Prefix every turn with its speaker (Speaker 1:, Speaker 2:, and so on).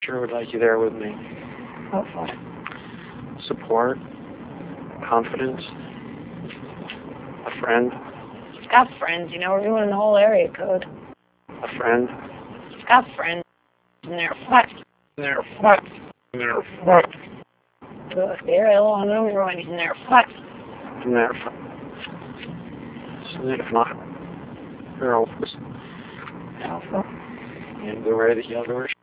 Speaker 1: Sure would like you there with me.
Speaker 2: Hopefully.
Speaker 1: Support, confidence, a friend.
Speaker 2: He's got friends, you know, we're doing the whole area code.
Speaker 1: A friend.
Speaker 2: He's got friends. And they're fucked.
Speaker 1: And they're fucked. And they're fucked.
Speaker 2: Look, they're ill on them, and they're fucked.
Speaker 1: And they're fucked. So if not, they're hopeless.
Speaker 2: Alpha.
Speaker 1: And the way that the others